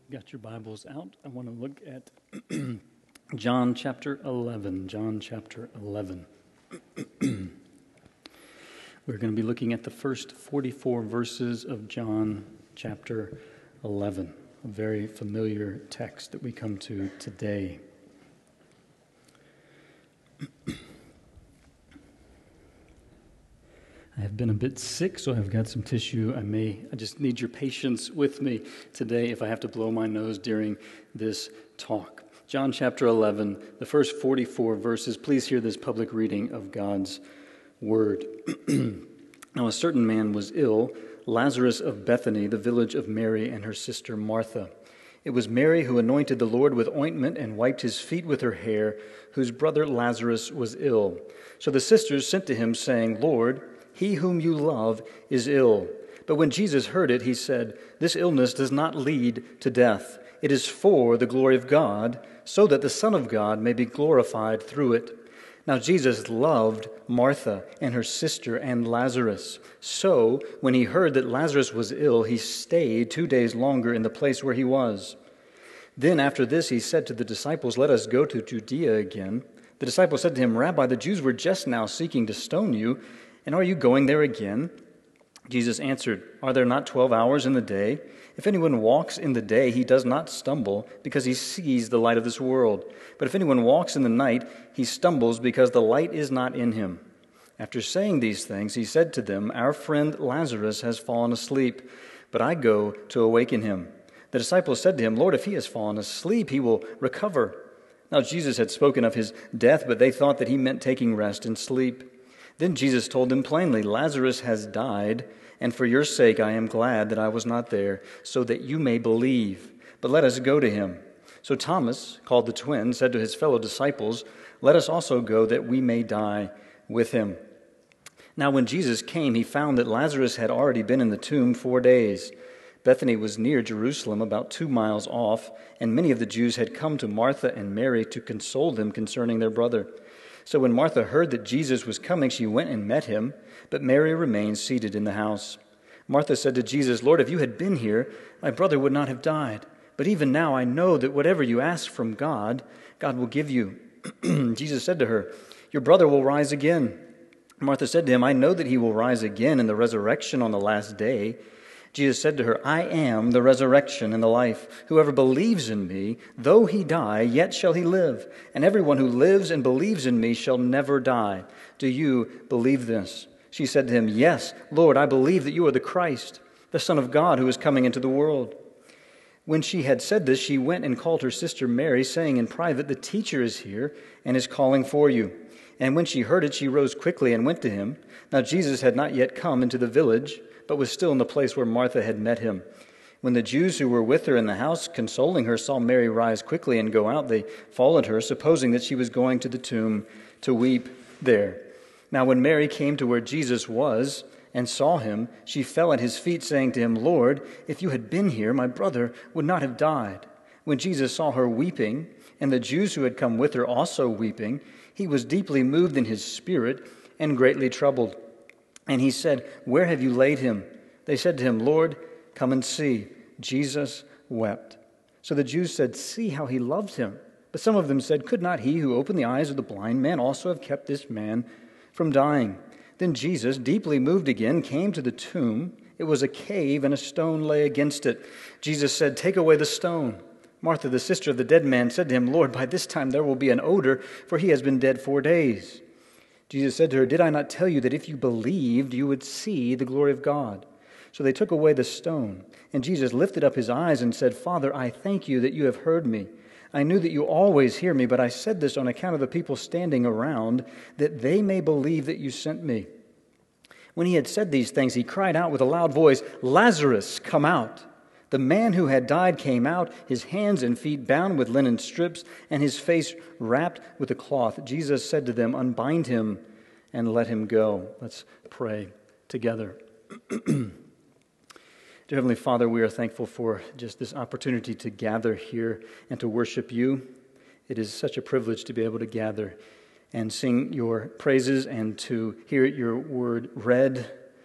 Got your Bibles out? I want to look at John chapter 11. John chapter 11. We're going to be looking at the first 44 verses of John chapter 11, a very familiar text that we come to today. I have been a bit sick, so I've got some tissue. I just need your patience with me today if I have to blow my nose during this talk. John chapter 11, the first 44 verses. Please hear this public reading of God's word. Now a certain man was ill, Lazarus of Bethany, the village of Mary and her sister Martha. It was Mary who anointed the Lord with ointment and wiped his feet with her hair, whose brother Lazarus was ill. So the sisters sent to him, saying, "Lord, he whom you love is ill." But when Jesus heard it, he said, "This illness does not lead to death. It is for the glory of God, so that the Son of God may be glorified through it." Now Jesus loved Martha and her sister and Lazarus. So when he heard that Lazarus was ill, he stayed 2 days longer in the place where he was. Then after this he said to the disciples, "Let us go to Judea again." The disciples said to him, "Rabbi, the Jews were just now seeking to stone you, and are you going there again?" Jesus answered, "Are there not 12 hours in the day? If anyone walks in the day, he does not stumble, because he sees the light of this world. But if anyone walks in the night, he stumbles, because the light is not in him." After saying these things, he said to them, "Our friend Lazarus has fallen asleep, but I go to awaken him." The disciples said to him, "Lord, if he has fallen asleep, he will recover." Now Jesus had spoken of his death, but they thought that he meant taking rest and sleep. Then Jesus told them plainly, "Lazarus has died, and for your sake I am glad that I was not there, so that you may believe. But let us go to him." So Thomas, called the twin, said to his fellow disciples, "Let us also go, that we may die with him." Now when Jesus came, he found that Lazarus had already been in the tomb 4 days. Bethany was near Jerusalem, about 2 miles off, and many of the Jews had come to Martha and Mary to console them concerning their brother. So when Martha heard that Jesus was coming, she went and met him, but Mary remained seated in the house. Martha said to Jesus, "Lord, if you had been here, my brother would not have died. But even now I know that whatever you ask from God, God will give you." Jesus said to her, "Your brother will rise again." Martha said to him, "I know that he will rise again in the resurrection on the last day." Jesus said to her, "I am the resurrection and the life. Whoever believes in me, though he die, yet shall he live. And everyone who lives and believes in me shall never die. Do you believe this?" She said to him, "Yes, Lord, I believe that you are the Christ, the Son of God who is coming into the world." When she had said this, she went and called her sister Mary, saying in private, "The teacher is here and is calling for you." And when she heard it, she rose quickly and went to him. Now Jesus had not yet come into the village, but was still in the place where Martha had met him. When the Jews who were with her in the house, consoling her, saw Mary rise quickly and go out, they followed her, supposing that she was going to the tomb to weep there. Now when Mary came to where Jesus was and saw him, she fell at his feet, saying to him, "Lord, if you had been here, my brother would not have died." When Jesus saw her weeping, and the Jews who had come with her also weeping, he was deeply moved in his spirit and greatly troubled. And he said, "Where have you laid him?" They said to him, "Lord, come and see." Jesus wept. So the Jews said, "See how he loved him." But some of them said, "Could not he who opened the eyes of the blind man also have kept this man from dying?" Then Jesus, deeply moved again, came to the tomb. It was a cave, and a stone lay against it. Jesus said, "Take away the stone." Martha, the sister of the dead man, said to him, "Lord, by this time there will be an odor, for he has been dead 4 days." Jesus said to her, "Did I not tell you that if you believed, you would see the glory of God?" So they took away the stone. And Jesus lifted up his eyes and said, "Father, I thank you that you have heard me. I knew that you always hear me, but I said this on account of the people standing around, that they may believe that you sent me." When he had said these things, he cried out with a loud voice, "Lazarus, come out!" The man who had died came out, his hands and feet bound with linen strips, and his face wrapped with a cloth. Jesus said to them, "Unbind him and let him go." Let's pray together. Dear Heavenly Father, we are thankful for just this opportunity to gather here and to worship you. It is such a privilege to be able to gather and sing your praises and to hear your word read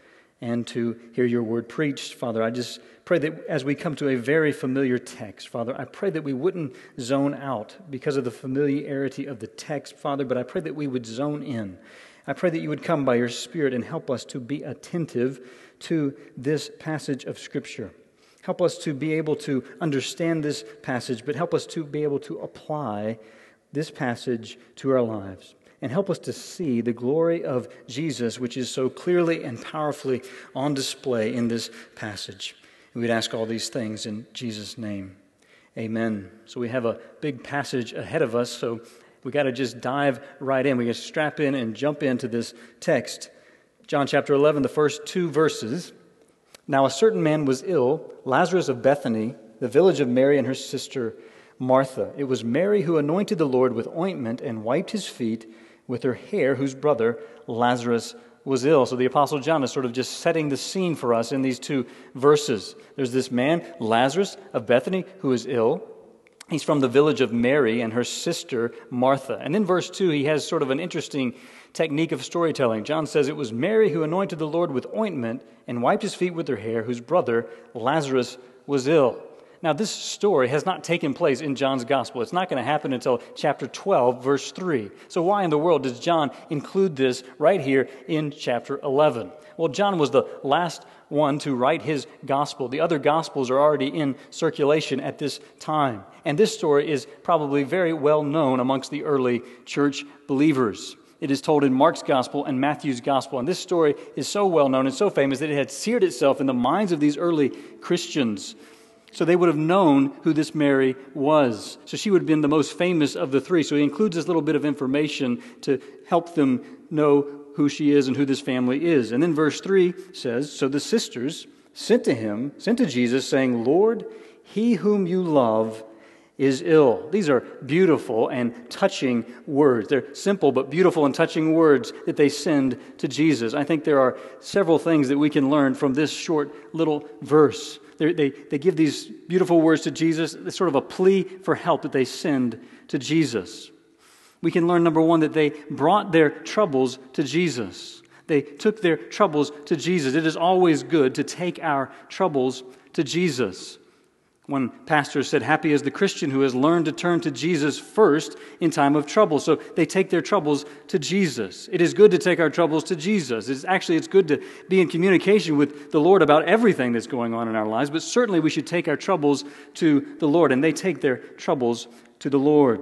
and to hear your word preached. Father, I just pray that as we come to a very familiar text, Father, I pray that we wouldn't zone out because of the familiarity of the text, Father, but I pray that we would zone in. I pray that you would come by your Spirit and help us to be attentive to this passage of Scripture. Help us to be able to understand this passage, but help us to be able to apply this passage to our lives. And help us to see the glory of Jesus, which is so clearly and powerfully on display in this passage. And we'd ask all these things in Jesus' name. Amen. So we have a big passage ahead of us, so we got to just dive right in. We got to strap in and jump into this text. John chapter 11, the first 2 verses. Now a certain man was ill, Lazarus of Bethany, the village of Mary and her sister Martha. It was Mary who anointed the Lord with ointment and wiped his feet with her hair, whose brother Lazarus was ill. So the Apostle John is sort of just setting the scene for us in these 2 verses. There's this man, Lazarus of Bethany, who is ill. He's from the village of Mary and her sister Martha. And in verse 2, he has sort of an interesting technique of storytelling. John says, it was Mary who anointed the Lord with ointment and wiped his feet with her hair, whose brother Lazarus was ill. Now, this story has not taken place in John's gospel. It's not going to happen until chapter 12, verse 3. So why in the world does John include this right here in chapter 11? Well, John was the last one to write his gospel. The other gospels are already in circulation at this time. And this story is probably very well known amongst the early church believers. It is told in Mark's gospel and Matthew's gospel. And this story is so well known and so famous that it had seared itself in the minds of these early Christians. So they would have known who this Mary was. So she would have been the most famous of the 3. So he includes this little bit of information to help them know who she is and who this family is. And then verse 3 says, so the sisters sent to Jesus, saying, Lord, he whom you love is ill. These are beautiful and touching words. They're simple but beautiful and touching words that they send to Jesus. I think there are several things that we can learn from this short little verse. They give these beautiful words to Jesus. It's sort of a plea for help that they send to Jesus. We can learn, number 1, that they brought their troubles to Jesus. They took their troubles to Jesus. It is always good to take our troubles to Jesus. One pastor said, happy is the Christian who has learned to turn to Jesus first in time of trouble. So they take their troubles to Jesus. It is good to take our troubles to Jesus. It's good to be in communication with the Lord about everything that's going on in our lives, but certainly we should take our troubles to the Lord, and they take their troubles to the Lord.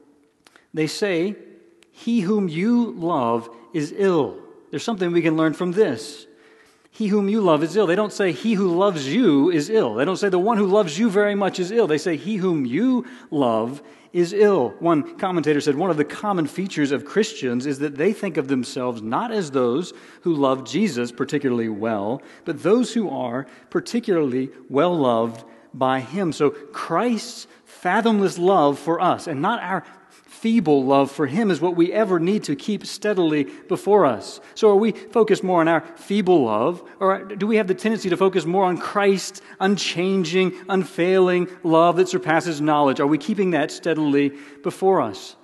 They say, he whom you love is ill. There's something we can learn from this. He whom you love is ill. They don't say he who loves you is ill. They don't say the one who loves you very much is ill. They say he whom you love is ill. One commentator said one of the common features of Christians is that they think of themselves not as those who love Jesus particularly well, but those who are particularly well loved by him. So Christ's fathomless love for us, and not our feeble love for him, is what we ever need to keep steadily before us. So are we focused more on our feeble love, or do we have the tendency to focus more on Christ's unchanging, unfailing love that surpasses knowledge? Are we keeping that steadily before us?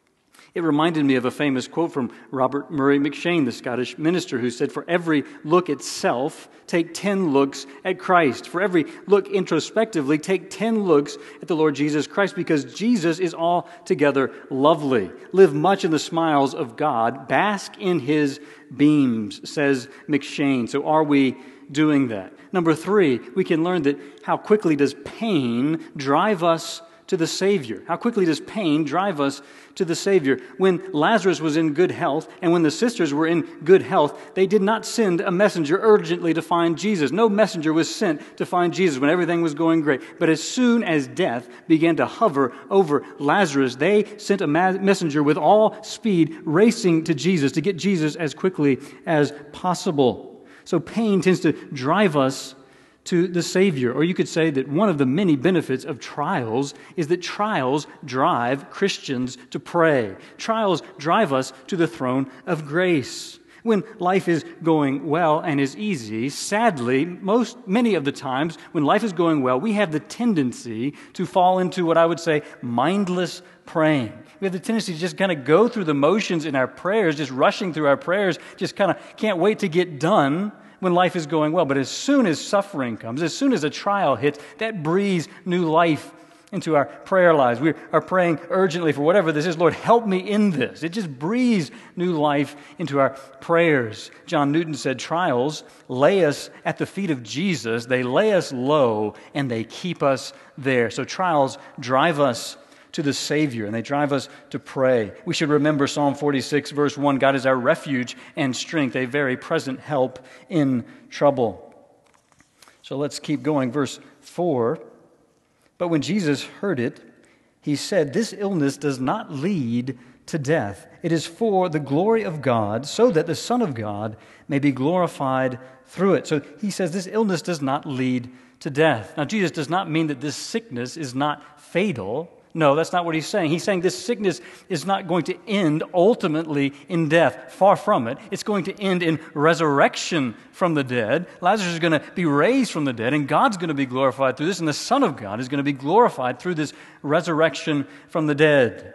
It reminded me of a famous quote from Robert Murray McCheyne, the Scottish minister, who said, for every look at self, take 10 looks at Christ. For every look introspectively, take 10 looks at the Lord Jesus Christ, because Jesus is altogether lovely. Live much in the smiles of God. Bask in his beams, says McCheyne. So are we doing that? Number 3, we can learn that how quickly does pain drive us to the Savior? How quickly does pain drive us to the Savior? When Lazarus was in good health and when the sisters were in good health, they did not send a messenger urgently to find Jesus. No messenger was sent to find Jesus when everything was going great. But as soon as death began to hover over Lazarus, they sent a messenger with all speed racing to Jesus to get Jesus as quickly as possible. So pain tends to drive us to the Savior. Or you could say that one of the many benefits of trials is that trials drive Christians to pray. Trials drive us to the throne of grace. When life is going well and is easy, sadly, many of the times when life is going well, we have the tendency to fall into what I would say mindless praying. We have the tendency to just kind of go through the motions in our prayers, just rushing through our prayers, just kind of can't wait to get done when life is going well. But as soon as suffering comes, as soon as a trial hits, that breathes new life into our prayer lives. We are praying urgently for whatever this is. Lord, help me in this. It just breathes new life into our prayers. John Newton said, trials lay us at the feet of Jesus. They lay us low, and they keep us there. So trials drive us to the Savior, and they drive us to pray. We should remember Psalm 46, verse 1, God is our refuge and strength, a very present help in trouble. So let's keep going. Verse 4, but when Jesus heard it, he said, this illness does not lead to death. It is for the glory of God, so that the Son of God may be glorified through it. So he says this illness does not lead to death. Now, Jesus does not mean that this sickness is not fatal. No, that's not what he's saying. He's saying this sickness is not going to end ultimately in death. Far from it. It's going to end in resurrection from the dead. Lazarus is going to be raised from the dead, and God's going to be glorified through this, and the Son of God is going to be glorified through this resurrection from the dead.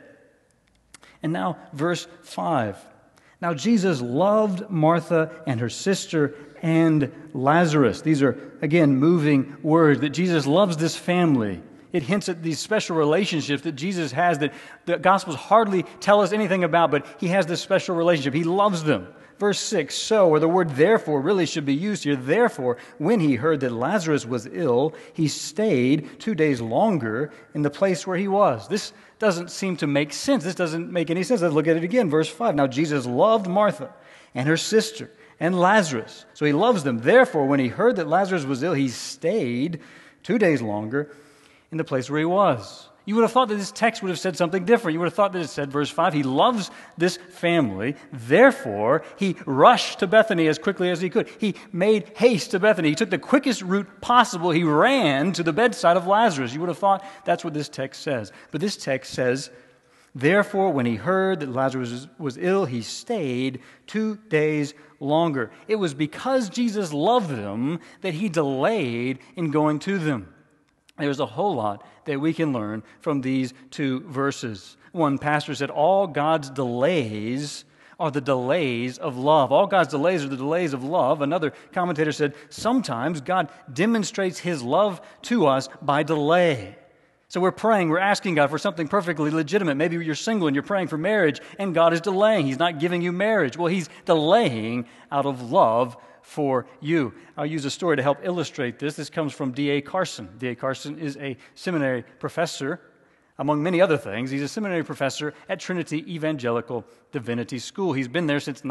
And now, verse 5. Now, Jesus loved Martha and her sister and Lazarus. These are, again, moving words that Jesus loves this family. It hints at these special relationships that Jesus has that the Gospels hardly tell us anything about, but he has this special relationship. He loves them. Verse 6, so, or the word therefore really should be used here. Therefore, when he heard that Lazarus was ill, he stayed 2 days longer in the place where he was. This doesn't seem to make sense. This doesn't make any sense. Let's look at it again. Verse 5, now Jesus loved Martha and her sister and Lazarus. So he loves them. Therefore, when he heard that Lazarus was ill, he stayed 2 days longer in the place where he was. You would have thought that this text would have said something different. You would have thought that it said, verse 5, he loves this family, therefore he rushed to Bethany as quickly as he could. He made haste to Bethany. He took the quickest route possible. He ran to the bedside of Lazarus. You would have thought that's what this text says. But this text says, therefore, when he heard that Lazarus was ill, he stayed 2 days longer. It was because Jesus loved them that he delayed in going to them. There's a whole lot that we can learn from these two verses. One pastor said, all God's delays are the delays of love. All God's delays are the delays of love. Another commentator said, sometimes God demonstrates his love to us by delay. So we're praying, we're asking God for something perfectly legitimate. Maybe you're single and you're praying for marriage, and God is delaying. He's not giving you marriage. Well, he's delaying out of love for you. I'll use a story to help illustrate this. This comes from D.A. Carson. D.A. Carson is a seminary professor, among many other things. He's a seminary professor at Trinity Evangelical Divinity School. He's been there since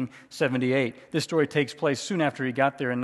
1978. This story takes place soon after he got there in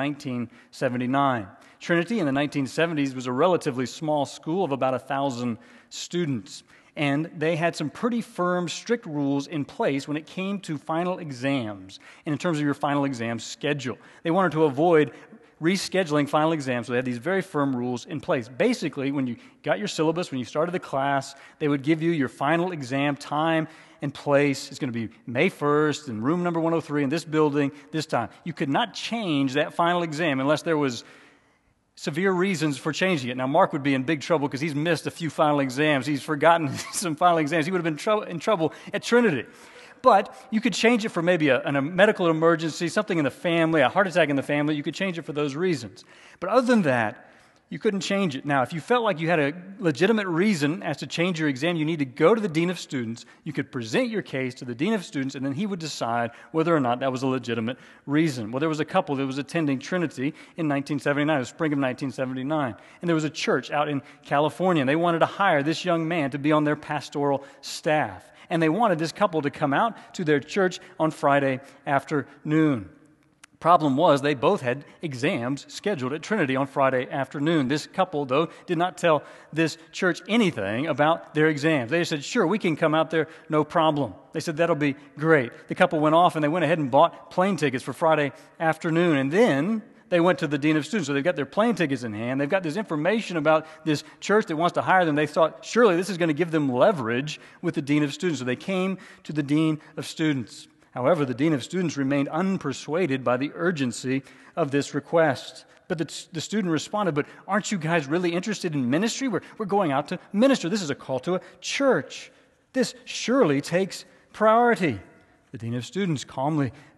1979. Trinity in the 1970s was a relatively small school of about 1,000 students. And they had some pretty firm, strict rules in place when it came to final exams and in terms of your final exam schedule. They wanted to avoid rescheduling final exams, so they had these very firm rules in place. Basically, when you got your syllabus, when you started the class, they would give you your final exam time and place. It's going to be May 1st in room number 103 in this building, this time. You could not change that final exam unless there was severe reasons for changing it. Now, Mark would be in big trouble because he's missed a few final exams. He's forgotten some final exams. He would have been in trouble at Trinity. But you could change it for maybe a medical emergency, something in the family, a heart attack in the family. You could change it for those reasons. But other than that, you couldn't change it. Now, if you felt like you had a legitimate reason as to change your exam, you need to go to the Dean of Students. You could present your case to the Dean of Students, and then he would decide whether or not that was a legitimate reason. Well, there was a couple that was attending Trinity in 1979, the spring of 1979. And there was a church out in California, and they wanted to hire this young man to be on their pastoral staff. And they wanted this couple to come out to their church on Friday afternoon. Problem was, they both had exams scheduled at Trinity on Friday afternoon. This couple, though, did not tell this church anything about their exams. They just said, sure, we can come out there, no problem. They said, that'll be great. The couple went off and they went ahead and bought plane tickets for Friday afternoon. And then they went to the Dean of Students. So they've got their plane tickets in hand. They've got this information about this church that wants to hire them. They thought, surely this is going to give them leverage with the Dean of Students. So they came to the Dean of Students. However, the Dean of Students remained unpersuaded by the urgency of this request. But the student responded, but aren't you guys really interested in ministry? We're going out to minister. This is a call to a church. This surely takes priority. The Dean of Students calmly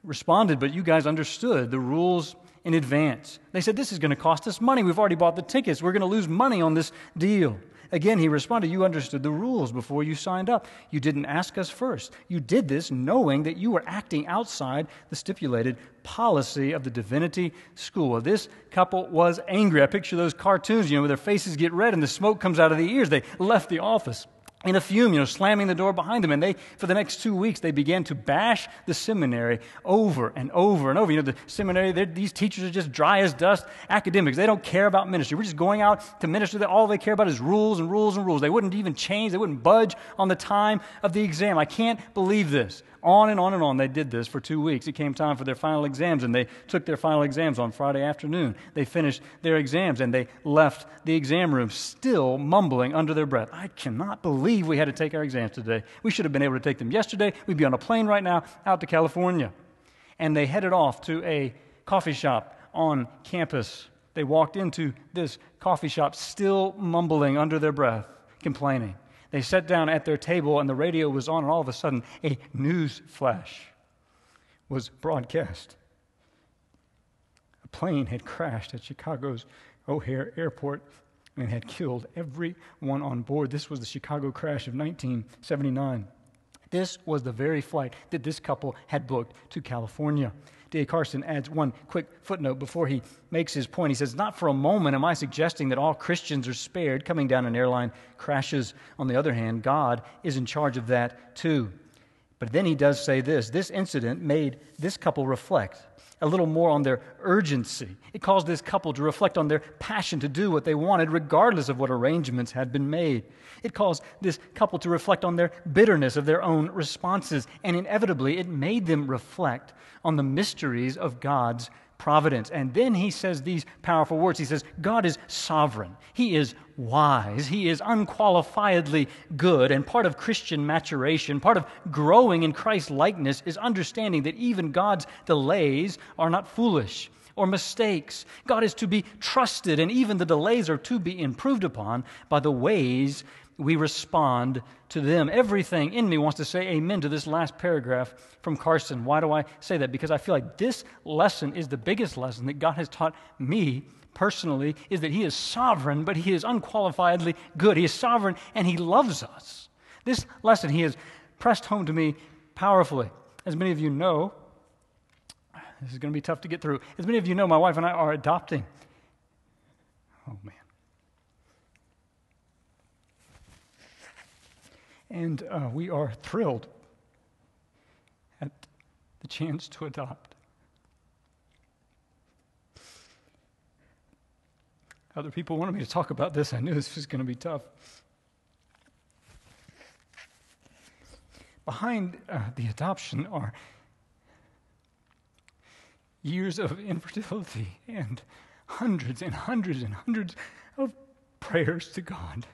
responded, but you guys understood the rules in advance. They said, this is going to cost us money. We've already bought the tickets. We're going to lose money on this deal. Again, he responded, you understood the rules before you signed up. You didn't ask us first. You did this knowing that you were acting outside the stipulated policy of the Divinity School. Well, this couple was angry. I picture those cartoons, where their faces get red and the smoke comes out of the ears. They left the office in a fume, slamming the door behind them. And for the next 2 weeks, they began to bash the seminary over and over and over. The seminary, these teachers are just dry as dust academics. They don't care about ministry. We're just going out to minister. All they care about is rules and rules and rules. They wouldn't even change. They wouldn't budge on the time of the exam. I can't believe this. On and on and on, they did this for 2 weeks. It came time for their final exams, and they took their final exams on Friday afternoon. They finished their exams, and they left the exam room still mumbling under their breath. I cannot believe we had to take our exams today. We should have been able to take them yesterday. We'd be on a plane right now out to California. And they headed off to a coffee shop on campus. They walked into this coffee shop still mumbling under their breath, complaining. They sat down at their table, and the radio was on, and all of a sudden, a news flash was broadcast. A plane had crashed at Chicago's O'Hare Airport and had killed everyone on board. This was the Chicago crash of 1979. This was the very flight that this couple had booked to California. D.A. Carson adds one quick footnote before he makes his point. He says, not for a moment am I suggesting that all Christians are spared coming down in airline crashes. On the other hand, God is in charge of that too. But then he does say this incident made this couple reflect a little more on their urgency. It caused this couple to reflect on their passion to do what they wanted, regardless of what arrangements had been made. It caused this couple to reflect on their bitterness of their own responses, and inevitably it made them reflect on the mysteries of God's providence. And then he says these powerful words. He says, God is sovereign. He is wise. He is unqualifiedly good. And part of Christian maturation, part of growing in Christ's likeness is understanding that even God's delays are not foolish or mistakes. God is to be trusted, and even the delays are to be improved upon by the ways we respond to them. Everything in me wants to say amen to this last paragraph from Carson. Why do I say that? Because I feel like this lesson is the biggest lesson that God has taught me personally, is that He is sovereign, but He is unqualifiedly good. He is sovereign, and He loves us. This lesson He has pressed home to me powerfully. As many of you know, this is going to be tough to get through. As many of you know, my wife and I are adopting. Oh, man. And we are thrilled at the chance to adopt. Other people wanted me to talk about this. I knew this was going to be tough. Behind the adoption are years of infertility and hundreds and hundreds and hundreds of prayers to God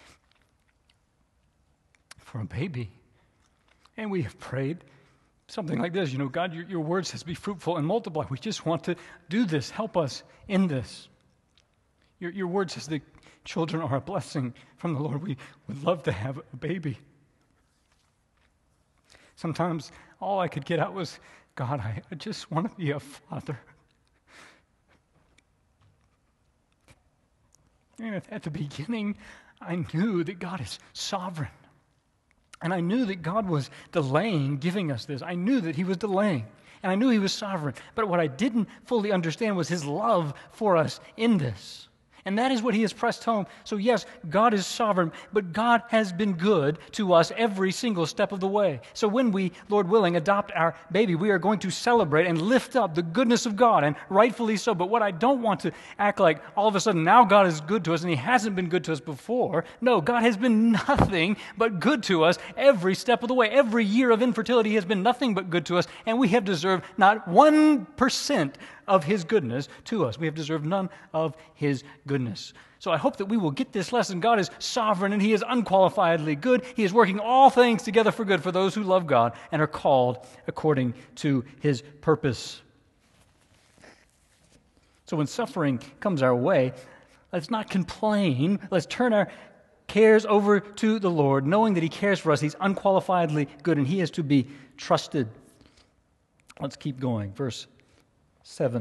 for a baby. And we have prayed something like this, God, your word says be fruitful and multiply. We just want to do this. Help us in this. Your word says that children are a blessing from the Lord. We would love to have a baby. Sometimes all I could get out was, God, I just want to be a father. And at the beginning, I knew that God is sovereign. And I knew that God was delaying giving us this. I knew that He was delaying. And I knew He was sovereign. But what I didn't fully understand was His love for us in this. And that is what He has pressed home. So yes, God is sovereign, but God has been good to us every single step of the way. So when we, Lord willing, adopt our baby, we are going to celebrate and lift up the goodness of God, and rightfully so. But what I don't want to act like all of a sudden now God is good to us and He hasn't been good to us before. No, God has been nothing but good to us every step of the way. Every year of infertility has been nothing but good to us, and we have deserved not 1% of His goodness to us. We have deserved none of His goodness. So I hope that we will get this lesson. God is sovereign and He is unqualifiedly good. He is working all things together for good for those who love God and are called according to His purpose. So when suffering comes our way, let's not complain. Let's turn our cares over to the Lord, knowing that He cares for us. He's unqualifiedly good and He is to be trusted. Let's keep going. Verse 7.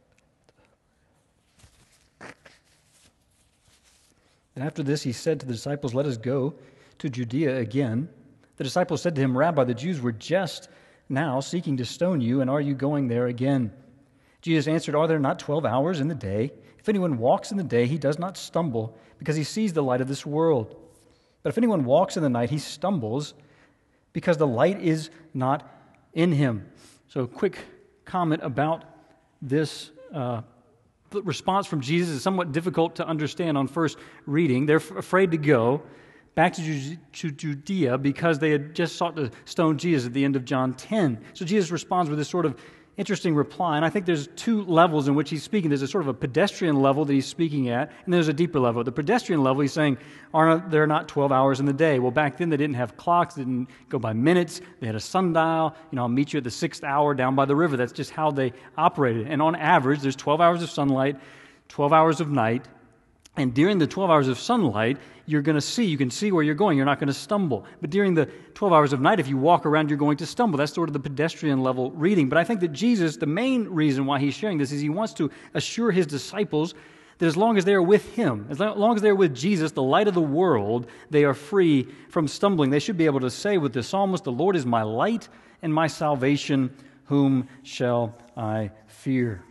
And after this he said to the disciples, "Let us go to Judea again." The disciples said to him, "Rabbi, the Jews were just now seeking to stone you, and are you going there again?" Jesus answered, "Are there not 12 hours in the day? If anyone walks in the day, he does not stumble, because he sees the light of this world. But if anyone walks in the night, he stumbles, because the light is not in him." So, quick comment about this response from Jesus is somewhat difficult to understand on first reading. They're afraid to go back to Judea because they had just sought to stone Jesus at the end of John 10. So Jesus responds with this sort of interesting reply, and I think there's two levels in which he's speaking. There's a sort of a pedestrian level that he's speaking at, and there's a deeper level. At the pedestrian level, he's saying, are there not 12 hours in the day? Well, back then they didn't have clocks, they didn't go by minutes, they had a sundial. I'll meet you at the 6th hour down by the river. That's just how they operated. And on average, there's 12 hours of sunlight, 12 hours of night, and during the 12 hours of sunlight, you can see where you're going. You're not going to stumble. But during the 12 hours of night, if you walk around, you're going to stumble. That's sort of the pedestrian level reading. But I think that Jesus, the main reason why he's sharing this is he wants to assure his disciples that as long as they are with him, as long as they're with Jesus, the light of the world, they are free from stumbling. They should be able to say with the psalmist, "The Lord is my light and my salvation. Whom shall I fear?"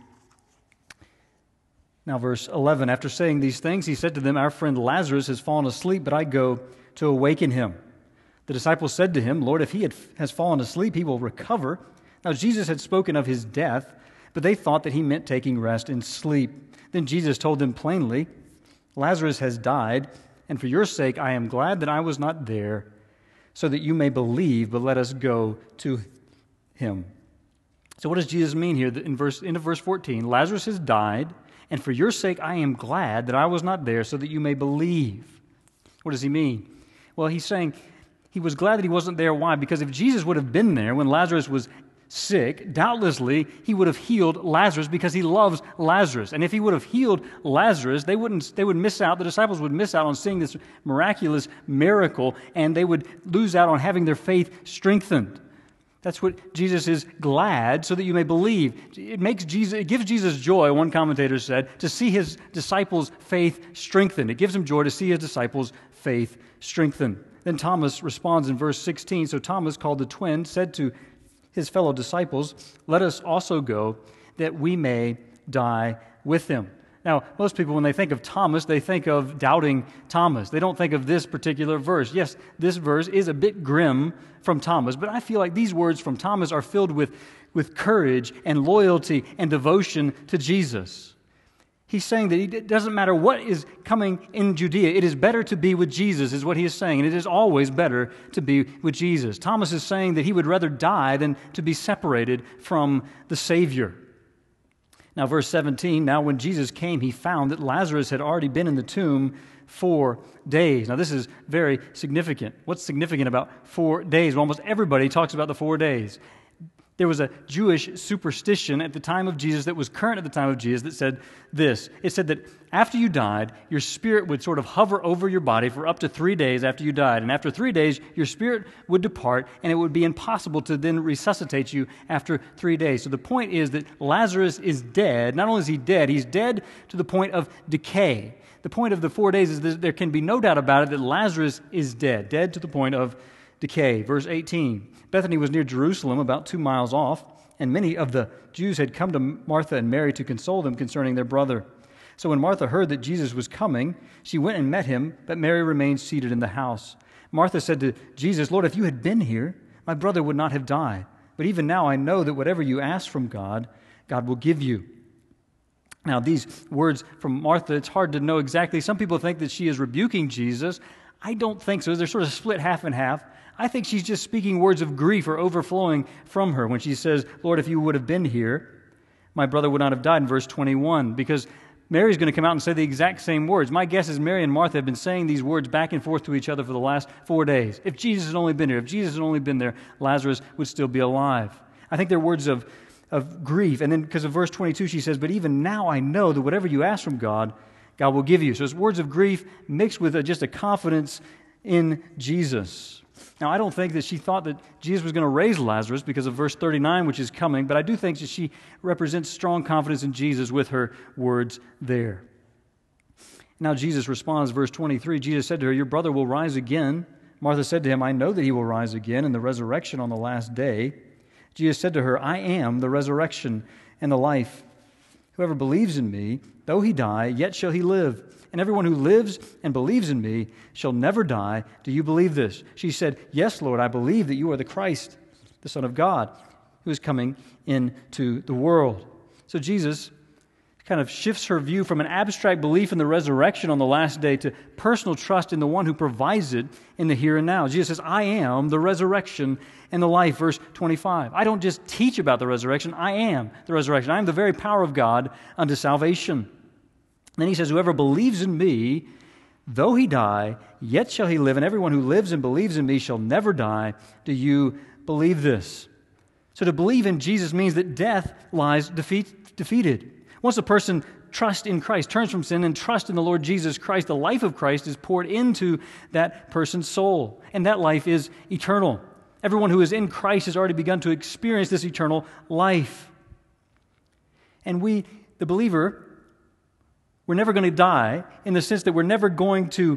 Now, verse 11, after saying these things, he said to them, "Our friend Lazarus has fallen asleep, but I go to awaken him." The disciples said to him, "Lord, if he has fallen asleep, he will recover." Now, Jesus had spoken of his death, but they thought that he meant taking rest in sleep. Then Jesus told them plainly, "Lazarus has died, and for your sake I am glad that I was not there, so that you may believe, but let us go to him." So what does Jesus mean here in verse 14? Lazarus has died, and for your sake I am glad that I was not there, so that you may believe. What does he mean? Well, he's saying he was glad that he wasn't there. Why? Because if Jesus would have been there when Lazarus was sick, doubtlessly he would have healed Lazarus because he loves Lazarus. And if he would have healed Lazarus, they would miss out, the disciples would miss out on seeing this miraculous miracle, and they would lose out on having their faith strengthened. That's what Jesus is glad, so that you may believe. It gives Jesus joy, one commentator said, to see his disciples' faith strengthened. It gives him joy to see his disciples' faith strengthened. Then Thomas responds in verse 16. So Thomas, called the twin, said to his fellow disciples, "Let us also go, that we may die with him." Now, most people, when they think of Thomas, they think of doubting Thomas. They don't think of this particular verse. Yes, this verse is a bit grim from Thomas, but I feel like these words from Thomas are filled with courage and loyalty and devotion to Jesus. He's saying that it doesn't matter what is coming in Judea, it is better to be with Jesus, is what he is saying, and it is always better to be with Jesus. Thomas is saying that he would rather die than to be separated from the Savior. Now, verse 17, now when Jesus came, he found that Lazarus had already been in the tomb 4 days. Now, this is very significant. What's significant about 4 days? Well, almost everybody talks about the 4 days. There was a Jewish superstition at the time of Jesus that was current at the time of Jesus that said this. It said that after you died, your spirit would sort of hover over your body for up to 3 days after you died. And after 3 days, your spirit would depart, and it would be impossible to then resuscitate you after 3 days. So the point is that Lazarus is dead. Not only is he dead, he's dead to the point of decay. The point of the 4 days is that there can be no doubt about it that Lazarus is dead to the point of decay. Verse 18, Bethany was near Jerusalem, about 2 miles off, and many of the Jews had come to Martha and Mary to console them concerning their brother. So when Martha heard that Jesus was coming, she went and met him, but Mary remained seated in the house. Martha said to Jesus, "Lord, if you had been here, my brother would not have died. But even now I know that whatever you ask from God, God will give you." Now, these words from Martha, it's hard to know exactly. Some people think that she is rebuking Jesus. I don't think so. They're sort of split half and half. I think she's just speaking words of grief or overflowing from her when she says, "Lord, if you would have been here, my brother would not have died," in verse 21, because Mary's going to come out and say the exact same words. My guess is Mary and Martha have been saying these words back and forth to each other for the last 4 days. If Jesus had only been here, if Jesus had only been there, Lazarus would still be alive. I think they're words of grief. And then because of verse 22, she says, "But even now I know that whatever you ask from God, God will give you." So it's words of grief mixed with just a confidence in Jesus. Now, I don't think that she thought that Jesus was going to raise Lazarus because of verse 39, which is coming, but I do think that she represents strong confidence in Jesus with her words there. Now, Jesus responds, verse 23, Jesus said to her, "Your brother will rise again." Martha said to him, "I know that he will rise again in the resurrection on the last day." Jesus said to her, "I am the resurrection and the life. Whoever believes in me, though he die, yet shall he live. And everyone who lives and believes in me shall never die. Do you believe this?" She said, "Yes, Lord, I believe that you are the Christ, the Son of God, who is coming into the world." So Jesus kind of shifts her view from an abstract belief in the resurrection on the last day to personal trust in the one who provides it in the here and now. Jesus says, "I am the resurrection and the life," verse 25. I don't just teach about the resurrection, I am the resurrection. I am the very power of God unto salvation. And then he says, "Whoever believes in me, though he die, yet shall he live, and everyone who lives and believes in me shall never die. Do you believe this?" So to believe in Jesus means that death lies defeated. Once a person trusts in Christ, turns from sin and trusts in the Lord Jesus Christ, the life of Christ is poured into that person's soul, and that life is eternal. Everyone who is in Christ has already begun to experience this eternal life. And we, the believer, we're never going to die in the sense that we're never going to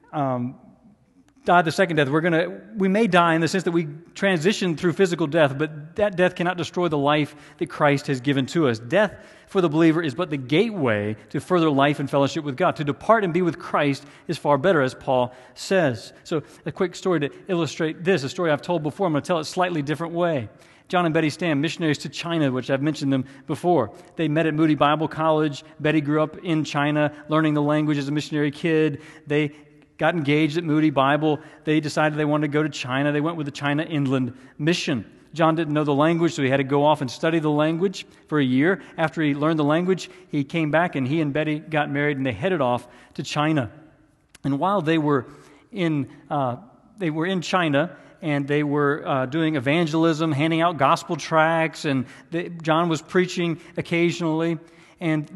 die the second death. We may die in the sense that we transition through physical death, but that death cannot destroy the life that Christ has given to us. Death for the believer is but the gateway to further life and fellowship with God. To depart and be with Christ is far better, as Paul says. So a quick story to illustrate this, a story I've told before. I'm going to tell it a slightly different way. John and Betty Stam, missionaries to China, which I've mentioned them before. They met at Moody Bible College. Betty grew up in China, learning the language as a missionary kid. They got engaged at Moody Bible. They decided they wanted to go to China. They went with the China Inland Mission. John didn't know the language, so he had to go off and study the language for a year. After he learned the language, he came back, and he and Betty got married, and they headed off to China. And while they were in China, and they were doing evangelism, handing out gospel tracts, and John was preaching occasionally, and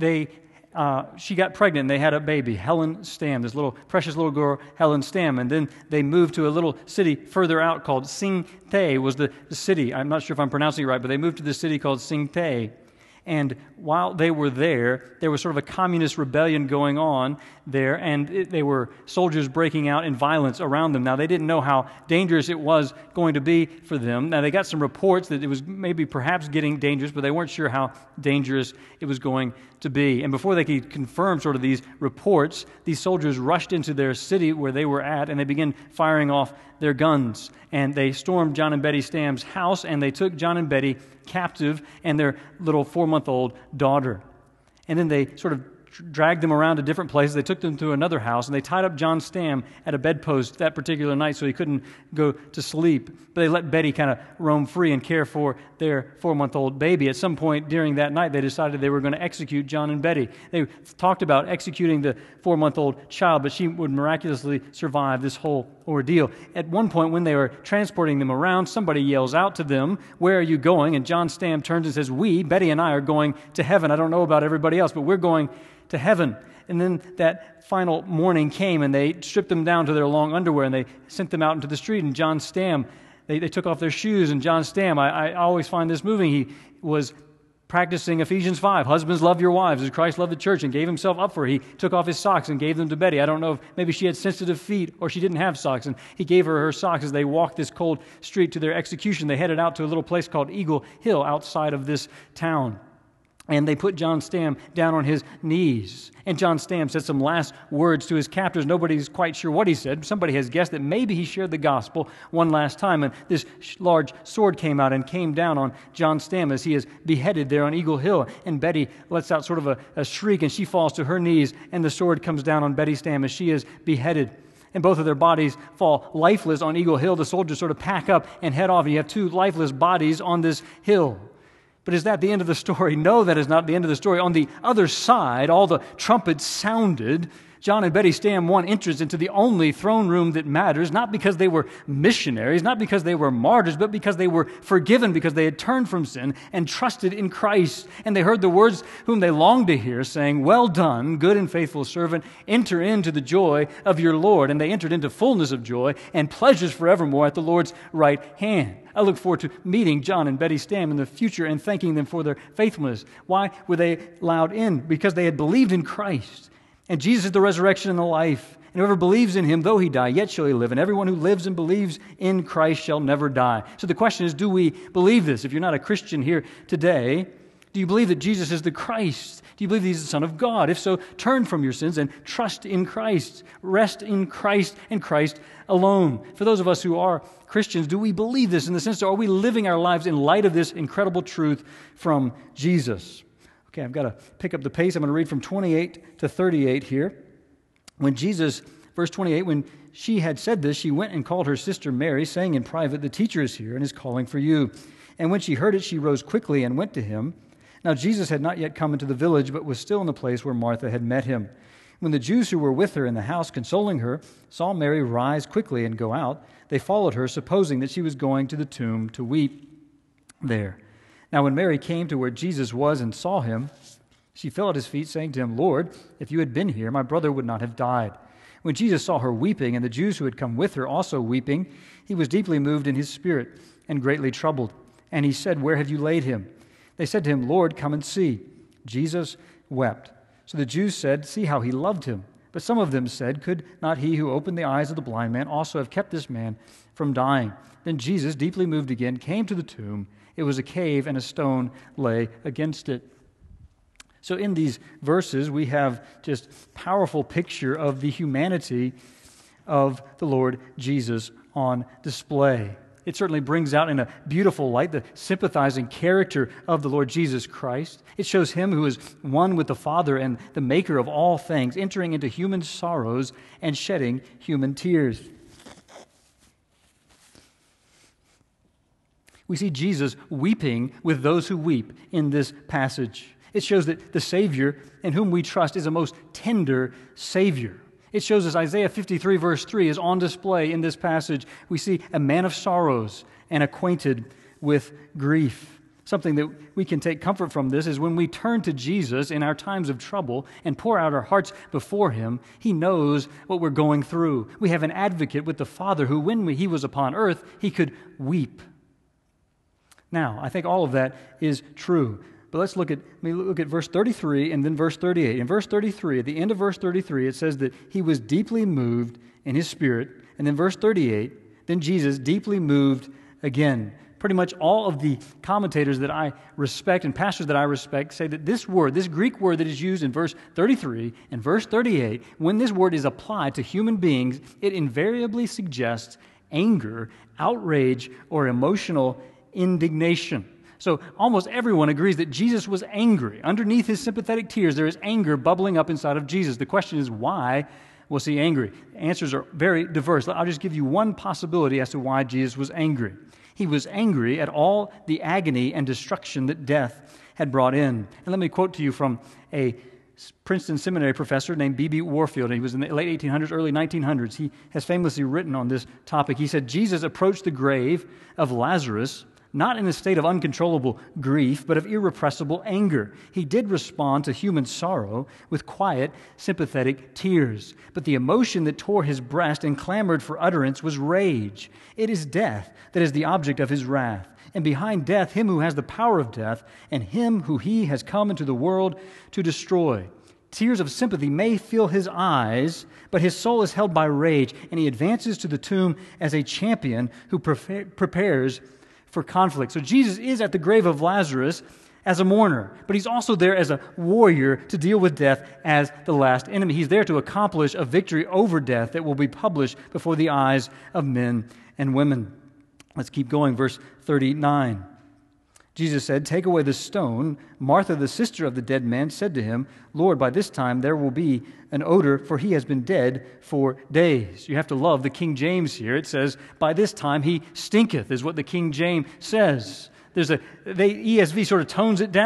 she got pregnant, and they had a baby, Helen Stam, this precious little girl, Helen Stam. And then they moved to a little city further out called Sing Tay was the city. I'm not sure if I'm pronouncing it right, but they moved to this city called Sing Tay. And while they were there was sort of a communist rebellion going on there, and they were soldiers breaking out in violence around them. Now, they didn't know how dangerous it was going to be for them. Now, they got some reports that it was perhaps getting dangerous, but they weren't sure how dangerous it was going to be. And before they could confirm sort of these reports, these soldiers rushed into their city where they were at, and they began firing off their guns. And they stormed John and Betty Stam's house, and they took John and Betty captive and their little 4-month-old daughter. And then they sort of dragged them around to different places. They took them to another house, and they tied up John Stam at a bedpost that particular night so he couldn't go to sleep. But they let Betty kind of roam free and care for their 4-month-old baby. At some point during that night, they decided they were going to execute John and Betty. They talked about executing the 4-month-old child, but she would miraculously survive this whole ordeal. At one point, when they were transporting them around, somebody yells out to them, "Where are you going?" And John Stam turns and says, Betty and I, are going to heaven. I don't know about everybody else, but we're going to heaven." And then that final morning came, and they stripped them down to their long underwear, and they sent them out into the street. And John Stam, they took off their shoes, and John Stam, I always find this moving, he was practicing Ephesians 5, husbands, love your wives as Christ loved the church, and gave himself up for it. He took off his socks and gave them to Betty. I don't know if maybe she had sensitive feet or she didn't have socks, and he gave her socks as they walked this cold street to their execution. They headed out to a little place called Eagle Hill outside of this town. And they put John Stam down on his knees. And John Stam said some last words to his captors. Nobody's quite sure what he said. Somebody has guessed that maybe he shared the gospel one last time. And this large sword came out and came down on John Stam as he is beheaded there on Eagle Hill. And Betty lets out sort of a shriek, and she falls to her knees, and the sword comes down on Betty Stam as she is beheaded. And both of their bodies fall lifeless on Eagle Hill. The soldiers sort of pack up and head off, and you have two lifeless bodies on this hill. But is that the end of the story? No, that is not the end of the story. On the other side, all the trumpets sounded John and Betty Stam won entrance into the only throne room that matters, not because they were missionaries, not because they were martyrs, but because they were forgiven, because they had turned from sin and trusted in Christ. And they heard the words whom they longed to hear, saying, "Well done, good and faithful servant, enter into the joy of your Lord." And they entered into fullness of joy and pleasures forevermore at the Lord's right hand. I look forward to meeting John and Betty Stam in the future and thanking them for their faithfulness. Why were they allowed in? Because they had believed in Christ. And Jesus is the resurrection and the life. And whoever believes in him, though he die, yet shall he live. And everyone who lives and believes in Christ shall never die. So the question is, do we believe this? If you're not a Christian here today, do you believe that Jesus is the Christ? Do you believe that he's the Son of God? If so, turn from your sins and trust in Christ. Rest in Christ and Christ alone. For those of us who are Christians, do we believe this in the sense that are we living our lives in light of this incredible truth from Jesus? Okay, I've got to pick up the pace. I'm going to read from 28 to 38 here. When Jesus, verse 28, when she had said this, she went and called her sister Mary, saying in private, "The teacher is here and is calling for you." And when she heard it, she rose quickly and went to him. Now Jesus had not yet come into the village, but was still in the place where Martha had met him. When the Jews who were with her in the house, consoling her, saw Mary rise quickly and go out, they followed her, supposing that she was going to the tomb to weep there. Now when Mary came to where Jesus was and saw him, she fell at his feet, saying to him, "Lord, if you had been here, my brother would not have died." When Jesus saw her weeping, and the Jews who had come with her also weeping, he was deeply moved in his spirit and greatly troubled. And he said, "Where have you laid him?" They said to him, "Lord, come and see." Jesus wept. So the Jews said, "See how he loved him." But some of them said, "Could not he who opened the eyes of the blind man also have kept this man from dying?" Then Jesus, deeply moved again, came to the tomb. It was a cave, and a stone lay against it. So in these verses, we have just powerful picture of the humanity of the Lord Jesus on display. It certainly brings out in a beautiful light the sympathizing character of the Lord Jesus Christ. It shows him who is one with the Father and the maker of all things, entering into human sorrows and shedding human tears. We see Jesus weeping with those who weep in this passage. It shows that the Savior in whom we trust is a most tender Savior. It shows us Isaiah 53 verse 3 is on display in this passage. We see a man of sorrows and acquainted with grief. Something that we can take comfort from this is when we turn to Jesus in our times of trouble and pour out our hearts before him, he knows what we're going through. We have an advocate with the Father who, when he was upon earth, he could weep. Now, I think all of that is true. But let's look at verse 33 and then verse 38. In verse 33, at the end of verse 33, it says that he was deeply moved in his spirit. And then verse 38, then Jesus deeply moved again. Pretty much all of the commentators that I respect and pastors that I respect say that this word, this Greek word that is used in verse 33 and verse 38, when this word is applied to human beings, it invariably suggests anger, outrage, or emotional indignation. So almost everyone agrees that Jesus was angry. Underneath his sympathetic tears, there is anger bubbling up inside of Jesus. The question is, why was he angry? The answers are very diverse. I'll just give you one possibility as to why Jesus was angry. He was angry at all the agony and destruction that death had brought in. And let me quote to you from a Princeton Seminary professor named B.B. Warfield. He was in the late 1800s, early 1900s. He has famously written on this topic. He said, Jesus approached the grave of Lazarus not in a state of uncontrollable grief, but of irrepressible anger. He did respond to human sorrow with quiet, sympathetic tears. But the emotion that tore his breast and clamored for utterance was rage. It is death that is the object of his wrath. And behind death, him who has the power of death, and him who he has come into the world to destroy. Tears of sympathy may fill his eyes, but his soul is held by rage, and he advances to the tomb as a champion who prepares for conflict. So Jesus is at the grave of Lazarus as a mourner, but he's also there as a warrior to deal with death as the last enemy. He's there to accomplish a victory over death that will be published before the eyes of men and women. Let's keep going. Verse 39. Jesus said, "Take away the stone." Martha, the sister of the dead man, said to him, "Lord, by this time there will be an odor, for he has been dead 4 days." You have to love the King James here. It says, "By this time he stinketh," is what the King James says. The ESV sort of tones it down.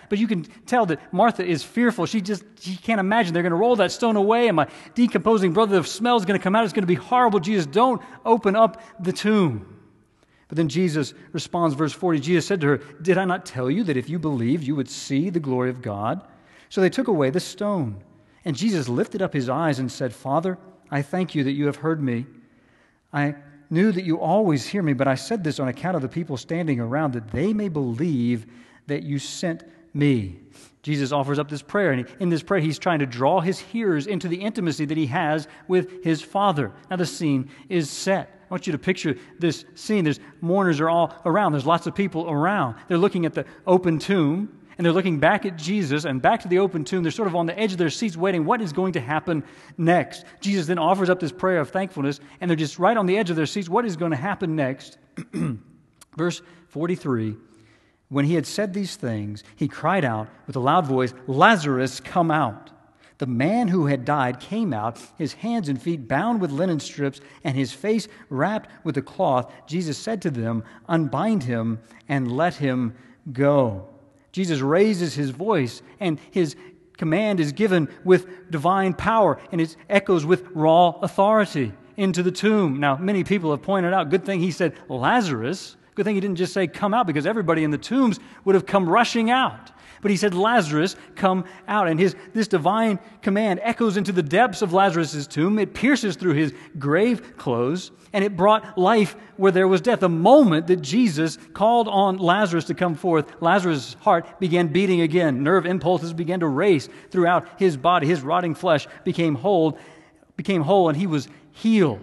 But you can tell that Martha is fearful. She can't imagine they're going to roll that stone away and my decomposing brother, the smell is going to come out. It's going to be horrible. Jesus, don't open up the tomb. But then Jesus responds, verse 40, Jesus said to her, did I not tell you that if you believed, you would see the glory of God? So they took away the stone. And Jesus lifted up his eyes and said, Father, I thank you that you have heard me. I knew that you always hear me, but I said this on account of the people standing around, that they may believe that you sent me. Jesus offers up this prayer, and in this prayer he's trying to draw his hearers into the intimacy that he has with his Father. Now the scene is set. I want you to picture this scene. There's mourners are all around. There's lots of people around. They're looking at the open tomb, and they're looking back at Jesus and back to the open tomb. They're sort of on the edge of their seats waiting. What is going to happen next? Jesus then offers up this prayer of thankfulness, and they're just right on the edge of their seats. What is going to happen next? Verse 43, when he had said these things, he cried out with a loud voice, Lazarus, come out. The man who had died came out, his hands and feet bound with linen strips, and his face wrapped with a cloth. Jesus said to them, unbind him and let him go. Jesus raises his voice, and his command is given with divine power, and it echoes with raw authority into the tomb. Now, many people have pointed out, good thing he said Lazarus. Good thing he didn't just say come out, because everybody in the tombs would have come rushing out. But he said, Lazarus, come out. And this divine command echoes into the depths of Lazarus' tomb. It pierces through his grave clothes, and it brought life where there was death. The moment that Jesus called on Lazarus to come forth, Lazarus' heart began beating again. Nerve impulses began to race throughout his body. His rotting flesh became whole, and he was healed.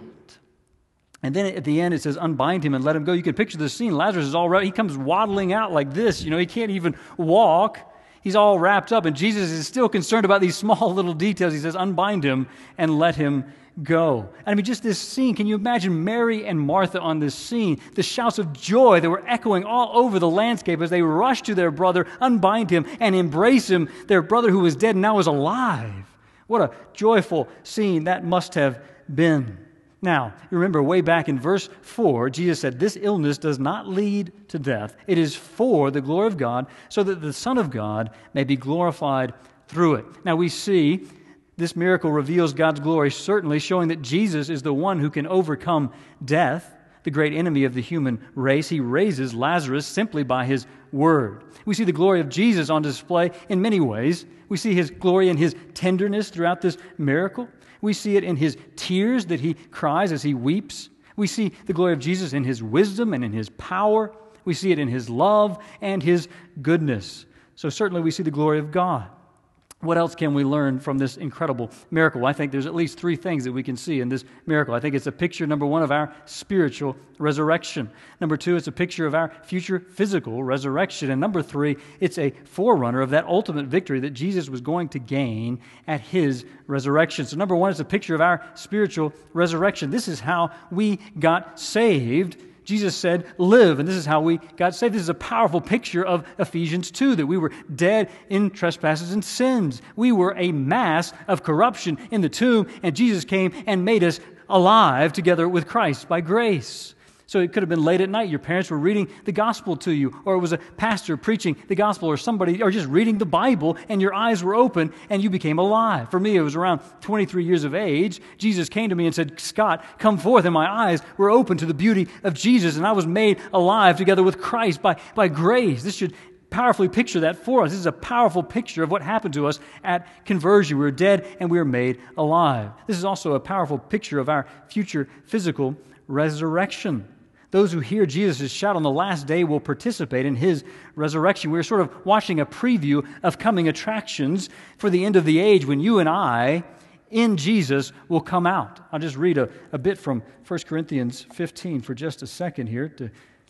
And then at the end it says, unbind him and let him go. You can picture the scene. Lazarus is all wrapped. He comes waddling out like this. He can't even walk. He's all wrapped up. And Jesus is still concerned about these small little details. He says, unbind him and let him go. And I mean, just this scene. Can you imagine Mary and Martha on this scene? The shouts of joy that were echoing all over the landscape as they rushed to their brother, unbind him and embrace him, their brother who was dead and now is alive. What a joyful scene that must have been. Now, remember way back in verse 4, Jesus said, this illness does not lead to death. It is for the glory of God, so that the Son of God may be glorified through it. Now we see this miracle reveals God's glory, certainly showing that Jesus is the one who can overcome death, the great enemy of the human race. He raises Lazarus simply by his word. We see the glory of Jesus on display in many ways. We see his glory in his tenderness throughout this miracle. We see it in his tears that he cries as he weeps. We see the glory of Jesus in his wisdom and in his power. We see it in his love and his goodness. So certainly we see the glory of God. What else can we learn from this incredible miracle? I think there's at least three things that we can see in this miracle. I think it's a picture, number one, of our spiritual resurrection. Number two, it's a picture of our future physical resurrection. And number three, it's a forerunner of that ultimate victory that Jesus was going to gain at his resurrection. So number one, it's a picture of our spiritual resurrection. This is how we got saved. Jesus said, live, and this is how we got saved. This is a powerful picture of Ephesians 2, that we were dead in trespasses and sins. We were a mass of corruption in the tomb, and Jesus came and made us alive together with Christ by grace. So it could have been late at night. Your parents were reading the gospel to you, or it was a pastor preaching the gospel, or somebody, or just reading the Bible, and your eyes were open, and you became alive. For me, it was around 23 years of age. Jesus came to me and said, Scott, come forth, and my eyes were open to the beauty of Jesus, and I was made alive together with Christ by grace. This should powerfully picture that for us. This is a powerful picture of what happened to us at conversion. We were dead, and we were made alive. This is also a powerful picture of our future physical resurrection. Those who hear Jesus' shout on the last day will participate in his resurrection. We're sort of watching a preview of coming attractions for the end of the age when you and I, in Jesus, will come out. I'll just read a bit from 1 Corinthians 15 for just a second here to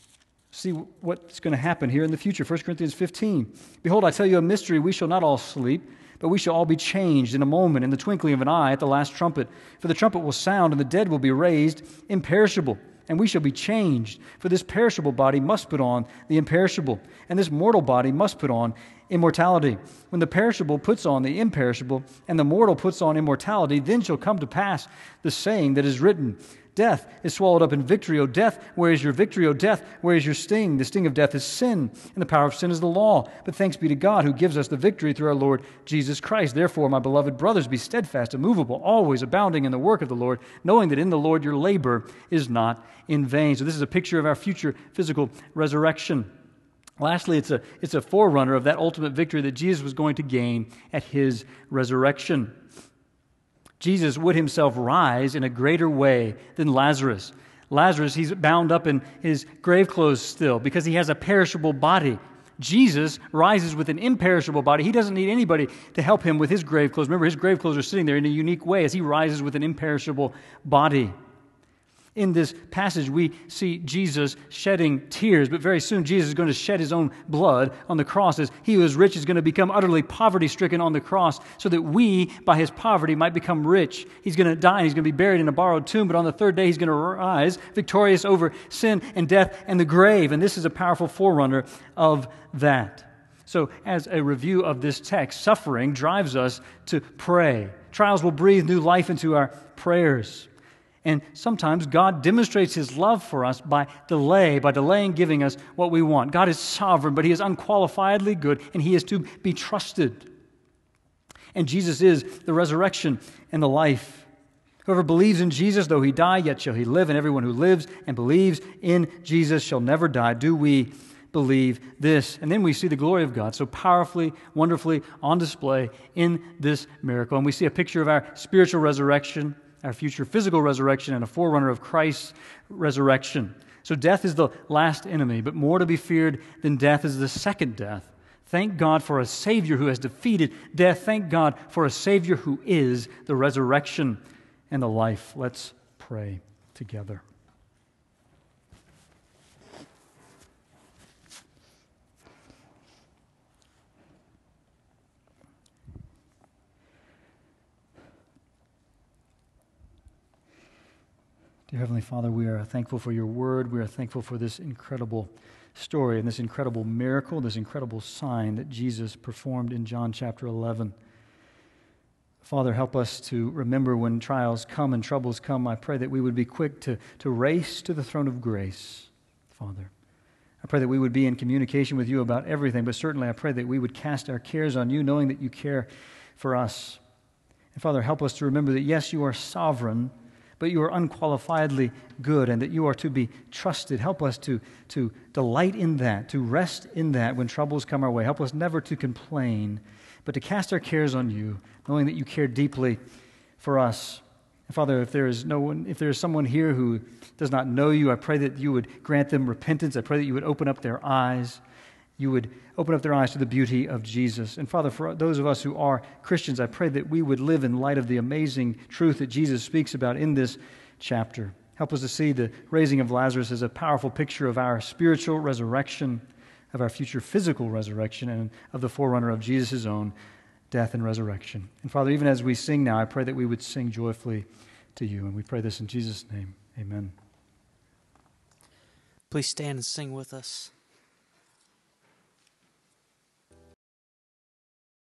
see what's going to happen here in the future. 1 Corinthians 15. Behold, I tell you a mystery. We shall not all sleep, but we shall all be changed in a moment, in the twinkling of an eye, at the last trumpet. For the trumpet will sound, and the dead will be raised imperishable. And we shall be changed. For this perishable body must put on the imperishable, and this mortal body must put on immortality. When the perishable puts on the imperishable, and the mortal puts on immortality, then shall come to pass the saying that is written, Death is swallowed up in victory. O death, where is your victory? O death, where is your sting? The sting of death is sin, and the power of sin is the law. But thanks be to God who gives us the victory through our Lord Jesus Christ. Therefore, my beloved brothers, be steadfast, immovable, always abounding in the work of the Lord, knowing that in the Lord your labor is not in vain. So this is a picture of our future physical resurrection. Lastly, it's a forerunner of that ultimate victory that Jesus was going to gain at his resurrection. Jesus would himself rise in a greater way than Lazarus. Lazarus, he's bound up in his grave clothes still because he has a perishable body. Jesus rises with an imperishable body. He doesn't need anybody to help him with his grave clothes. Remember, his grave clothes are sitting there in a unique way as he rises with an imperishable body. In this passage, we see Jesus shedding tears, but very soon Jesus is going to shed his own blood on the cross as he who is rich is going to become utterly poverty-stricken on the cross so that we, by his poverty, might become rich. He's going to die and he's going to be buried in a borrowed tomb, but on the third day he's going to rise victorious over sin and death and the grave, and this is a powerful forerunner of that. So as a review of this text, suffering drives us to pray. Trials will breathe new life into our prayers. And sometimes God demonstrates his love for us by delaying giving us what we want. God is sovereign, but he is unqualifiedly good, and he is to be trusted. And Jesus is the resurrection and the life. Whoever believes in Jesus, though he die, yet shall he live, and everyone who lives and believes in Jesus shall never die. Do we believe this? And then we see the glory of God so powerfully, wonderfully on display in this miracle. And we see a picture of our spiritual resurrection, our future physical resurrection, and a forerunner of Christ's resurrection. So death is the last enemy, but more to be feared than death is the second death. Thank God for a Savior who has defeated death. Thank God for a Savior who is the resurrection and the life. Let's pray together. Dear Heavenly Father, we are thankful for your word. We are thankful for this incredible story and this incredible miracle, this incredible sign that Jesus performed in John chapter 11. Father, help us to remember when trials come and troubles come. I pray that we would be quick to race to the throne of grace, Father. I pray that we would be in communication with you about everything, but certainly I pray that we would cast our cares on you, knowing that you care for us. And Father, help us to remember that yes, you are sovereign, but you are unqualifiedly good and that you are to be trusted. Help us to delight in that, to rest in that when troubles come our way. Help us never to complain, but to cast our cares on you, knowing that you care deeply for us. And Father, if there is someone here who does not know you, I pray that you would grant them repentance. I pray that you would open up their eyes. You would open up their eyes to the beauty of Jesus. And Father, for those of us who are Christians, I pray that we would live in light of the amazing truth that Jesus speaks about in this chapter. Help us to see the raising of Lazarus as a powerful picture of our spiritual resurrection, of our future physical resurrection, and of the forerunner of Jesus' own death and resurrection. And Father, even as we sing now, I pray that we would sing joyfully to you. And we pray this in Jesus' name. Amen. Please stand and sing with us.